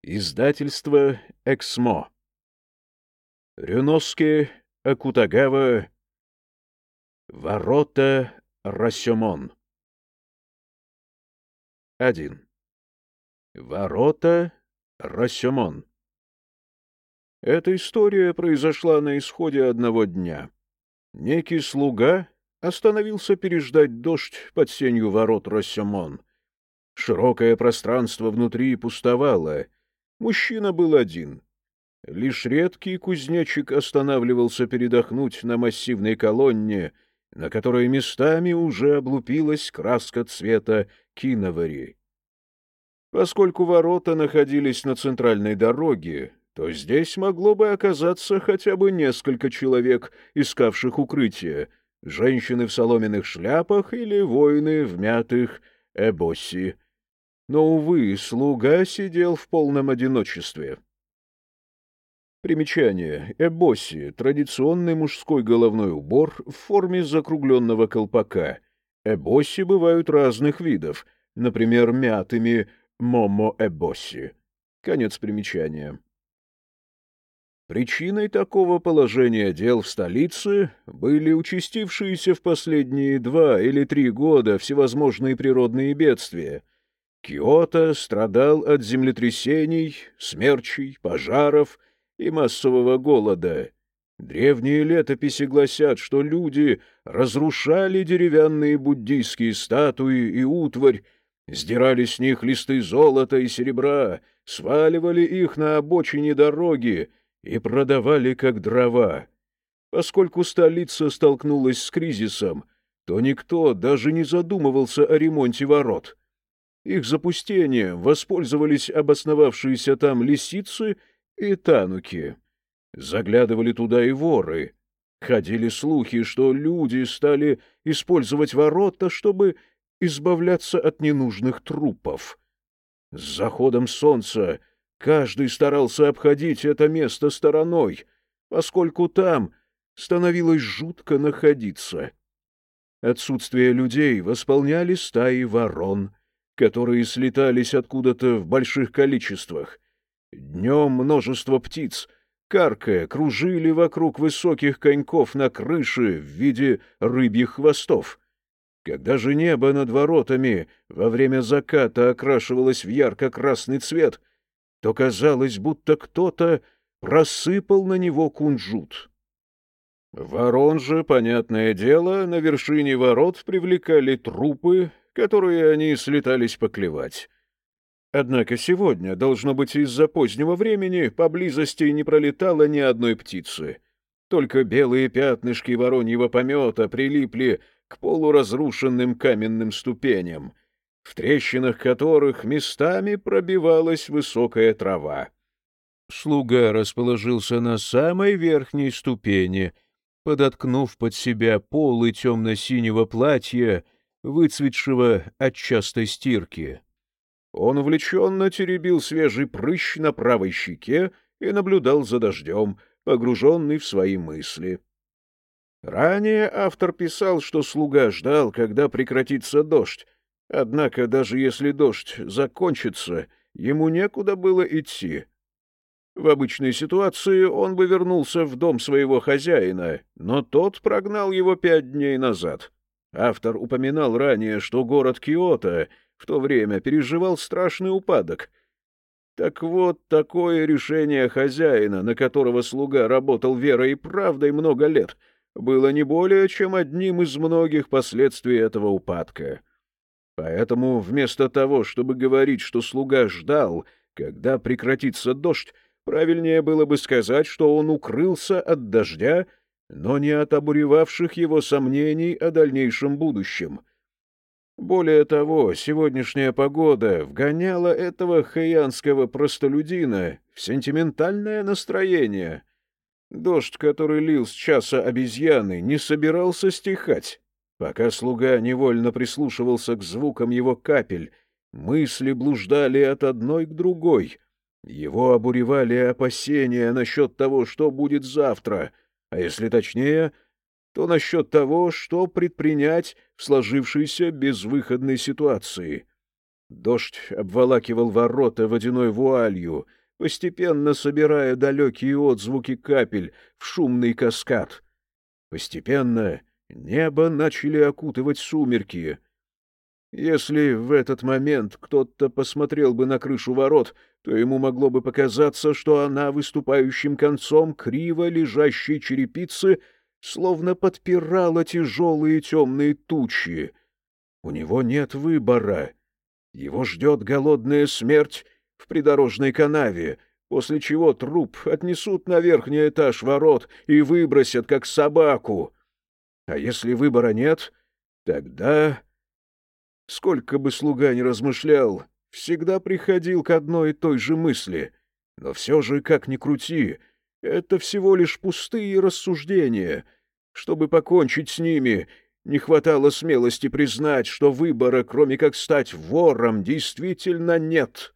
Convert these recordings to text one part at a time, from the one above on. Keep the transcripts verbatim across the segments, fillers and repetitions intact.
Издательство «Эксмо». Рюноске, Акутагава. Ворота Росёмон. один. Ворота Росёмон. Эта история произошла на исходе одного дня. Некий слуга остановился переждать дождь под сенью ворот Росёмон. Широкое пространство внутри пустовало. Мужчина был один. Лишь редкий кузнечик останавливался передохнуть на массивной колонне, на которой местами уже облупилась краска цвета киновари. Поскольку ворота находились на центральной дороге, то здесь могло бы оказаться хотя бы несколько человек, искавших укрытие, женщины в соломенных шляпах или воины в мятых эбоси. Но, увы, слуга сидел в полном одиночестве. Примечание. Эбоси — традиционный мужской головной убор в форме закругленного колпака. Эбоси бывают разных видов, например, мятыми момо-эбоси. Конец примечания. Причиной такого положения дел в столице были участившиеся в последние два или три года всевозможные природные бедствия. Киото страдал от землетрясений, смерчей, пожаров и массового голода. Древние летописи гласят, что люди разрушали деревянные буддийские статуи и утварь, сдирали с них листы золота и серебра, сваливали их на обочине дороги и продавали как дрова. Поскольку столица столкнулась с кризисом, то никто даже не задумывался о ремонте ворот. Их запустением воспользовались обосновавшиеся там лисицы и тануки. Заглядывали туда и воры. Ходили слухи, что люди стали использовать ворота, чтобы избавляться от ненужных трупов. С заходом солнца каждый старался обходить это место стороной, поскольку там становилось жутко находиться. Отсутствие людей восполняли стаи ворон, которые слетались откуда-то в больших количествах. Днем множество птиц, каркая, кружили вокруг высоких коньков на крыше в виде рыбьих хвостов. Когда же небо над воротами во время заката окрашивалось в ярко-красный цвет, то казалось, будто кто-то просыпал на него кунжут. Ворон же, понятное дело, на вершине ворот привлекали трупы, которые они слетались поклевать. Однако сегодня, должно быть, из-за позднего времени поблизости не пролетало ни одной птицы. Только белые пятнышки вороньего помета прилипли к полуразрушенным каменным ступеням, в трещинах которых местами пробивалась высокая трава. Слуга расположился на самой верхней ступени, подоткнув под себя полы темно-синего платья, выцветшего от частой стирки. Он увлеченно теребил свежий прыщ на правой щеке и наблюдал за дождем, погруженный в свои мысли. Ранее автор писал, что слуга ждал, когда прекратится дождь, однако даже если дождь закончится, ему некуда было идти. В обычной ситуации он бы вернулся в дом своего хозяина, но тот прогнал его пять дней назад. Автор упоминал ранее, что город Киото в то время переживал страшный упадок. Так вот, такое решение хозяина, на которого слуга работал верой и правдой много лет, было не более чем одним из многих последствий этого упадка. Поэтому вместо того, чтобы говорить, что слуга ждал, когда прекратится дождь, правильнее было бы сказать, что он укрылся от дождя, но не от обуревавших его сомнений о дальнейшем будущем. Более того, сегодняшняя погода вгоняла этого хэйанского простолюдина в сентиментальное настроение. Дождь, который лил с часа обезьяны, не собирался стихать. Пока слуга невольно прислушивался к звукам его капель, мысли блуждали от одной к другой. Его обуревали опасения насчет того, что будет завтра, а если точнее, то насчет того, что предпринять в сложившейся безвыходной ситуации. Дождь обволакивал ворота водяной вуалью, постепенно собирая далекие отзвуки капель в шумный каскад. Постепенно небо начали окутывать сумерки. Если в этот момент кто-то посмотрел бы на крышу ворот, то ему могло бы показаться, что она выступающим концом криво лежащей черепицы словно подпирала тяжелые темные тучи. У него нет выбора. Его ждет голодная смерть в придорожной канаве, после чего труп отнесут на верхний этаж ворот и выбросят, как собаку. А если выбора нет, тогда... Сколько бы слуга ни размышлял, всегда приходил к одной и той же мысли. Но все же, как ни крути, это всего лишь пустые рассуждения. Чтобы покончить с ними, не хватало смелости признать, что выбора, кроме как стать вором, действительно нет.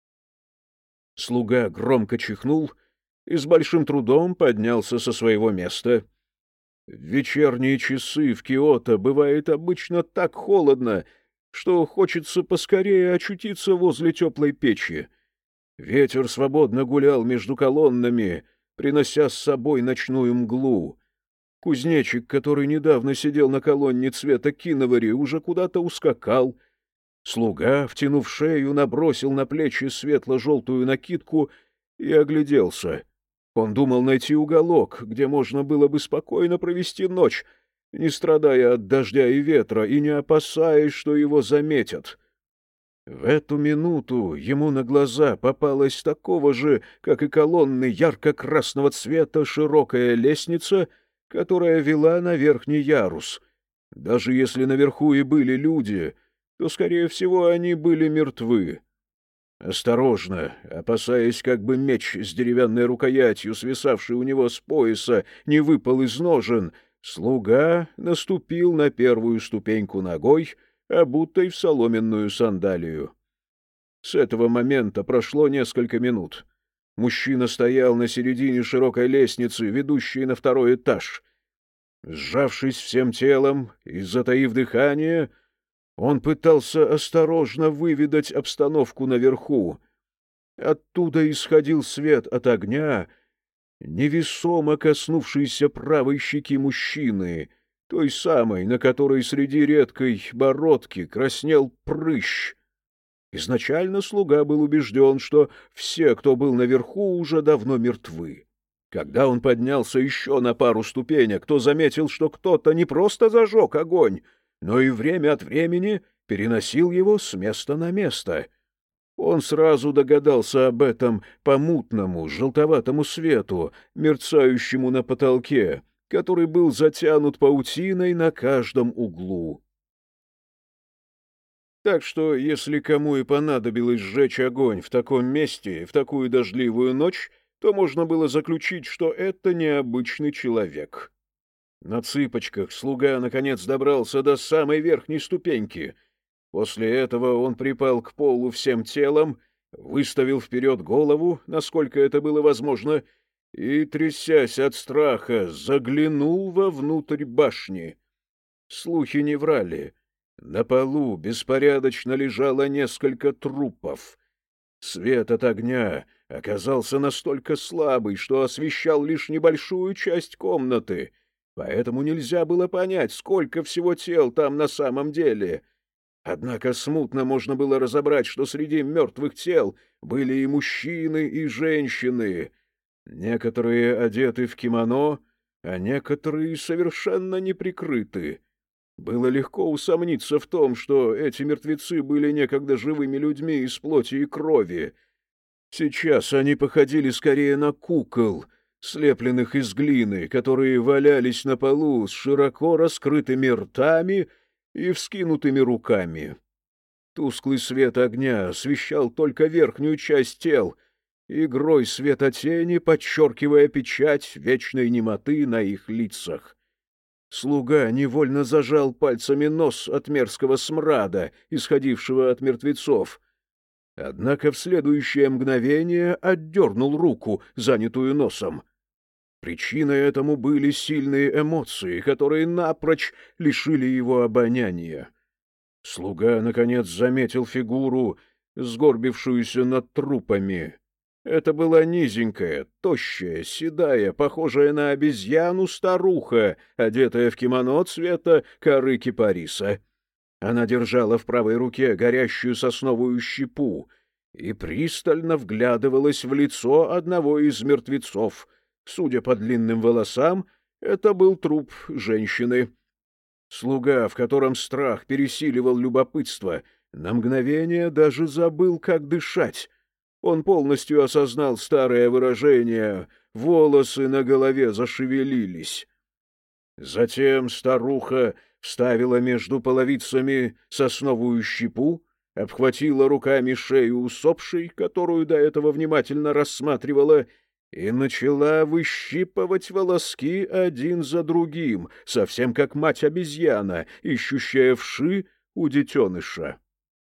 Слуга громко чихнул и с большим трудом поднялся со своего места. В вечерние часы в Киото бывает обычно так холодно, что хочется поскорее очутиться возле теплой печи. Ветер свободно гулял между колоннами, принося с собой ночную мглу. Кузнечик, который недавно сидел на колонне цвета киновари, уже куда-то ускакал. Слуга, втянув шею, набросил на плечи светло-желтую накидку и огляделся. Он думал найти уголок, где можно было бы спокойно провести ночь, не страдая от дождя и ветра и не опасаясь, что его заметят. В эту минуту ему на глаза попалась такого же, как и колонны ярко-красного цвета, широкая лестница, которая вела на верхний ярус. Даже если наверху и были люди, то, скорее всего, они были мертвы. Осторожно, опасаясь, как бы меч с деревянной рукоятью, свисавший у него с пояса, не выпал из ножен, слуга наступил на первую ступеньку ногой, обутой в соломенную сандалию. С этого момента прошло несколько минут. Мужчина стоял на середине широкой лестницы, ведущей на второй этаж. Сжавшись всем телом и затаив дыхание, он пытался осторожно выведать обстановку наверху. Оттуда исходил свет от огня, невесомо коснувшийся правой щеки мужчины, той самой, на которой среди редкой бородки краснел прыщ. Изначально слуга был убежден, что все, кто был наверху, уже давно мертвы. Когда он поднялся еще на пару ступенек, то заметил, что кто-то не просто зажег огонь, но и время от времени переносил его с места на место. Он сразу догадался об этом по мутному, желтоватому свету, мерцающему на потолке, который был затянут паутиной на каждом углу. Так что, если кому и понадобилось сжечь огонь в таком месте, в такую дождливую ночь, то можно было заключить, что это необычный человек. На цыпочках слуга, наконец, добрался до самой верхней ступеньки. После этого он припал к полу всем телом, выставил вперед голову, насколько это было возможно, и, трясясь от страха, заглянул вовнутрь башни. Слухи не врали. На полу беспорядочно лежало несколько трупов. Свет от огня оказался настолько слабый, что освещал лишь небольшую часть комнаты, поэтому нельзя было понять, сколько всего тел там на самом деле. Однако смутно можно было разобрать, что среди мертвых тел были и мужчины, и женщины. Некоторые одеты в кимоно, а некоторые совершенно не прикрыты. Было легко усомниться в том, что эти мертвецы были некогда живыми людьми из плоти и крови. Сейчас они походили скорее на кукол, слепленных из глины, которые валялись на полу с широко раскрытыми ртами и вскинутыми руками. Тусклый свет огня освещал только верхнюю часть тел, игрой светотени подчеркивая печать вечной немоты на их лицах. Слуга невольно зажал пальцами нос от мерзкого смрада, исходившего от мертвецов. Однако в следующее мгновение отдернул руку, занятую носом. Причиной этому были сильные эмоции, которые напрочь лишили его обоняния. Слуга, наконец, заметил фигуру, сгорбившуюся над трупами. Это была низенькая, тощая, седая, похожая на обезьяну старуха, одетая в кимоно цвета коры кипариса. Она держала в правой руке горящую сосновую щепу и пристально вглядывалась в лицо одного из мертвецов. Судя по длинным волосам, это был труп женщины. Слуга, в котором страх пересиливал любопытство, на мгновение даже забыл, как дышать. Он полностью осознал старое выражение «волосы на голове зашевелились». Затем старуха вставила между половицами сосновую щепу, обхватила руками шею усопшей, которую до этого внимательно рассматривала, и начала выщипывать волоски один за другим, совсем как мать-обезьяна, ищущая вши у детеныша.